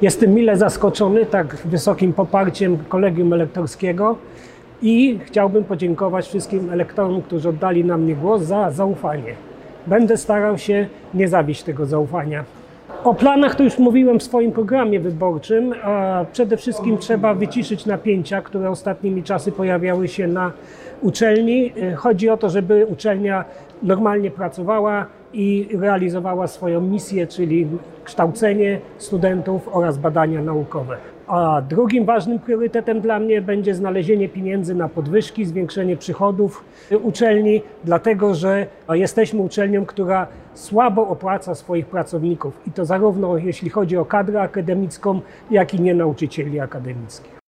Jestem mile zaskoczony tak wysokim poparciem Kolegium Elektorskiego i chciałbym podziękować wszystkim elektorom, którzy oddali na mnie głos, za zaufanie. Będę starał się nie zawieść tego zaufania. O planach to już mówiłem w swoim programie wyborczym, a przede wszystkim trzeba wyciszyć napięcia, które ostatnimi czasy pojawiały się na uczelni. Chodzi o to, żeby uczelnia normalnie pracowała i realizowała swoją misję, czyli kształcenie studentów oraz badania naukowe. A drugim ważnym priorytetem dla mnie będzie znalezienie pieniędzy na podwyżki, zwiększenie przychodów uczelni, dlatego że jesteśmy uczelnią, która słabo opłaca swoich pracowników i to zarówno jeśli chodzi o kadrę akademicką, jak i nie nauczycieli akademickich.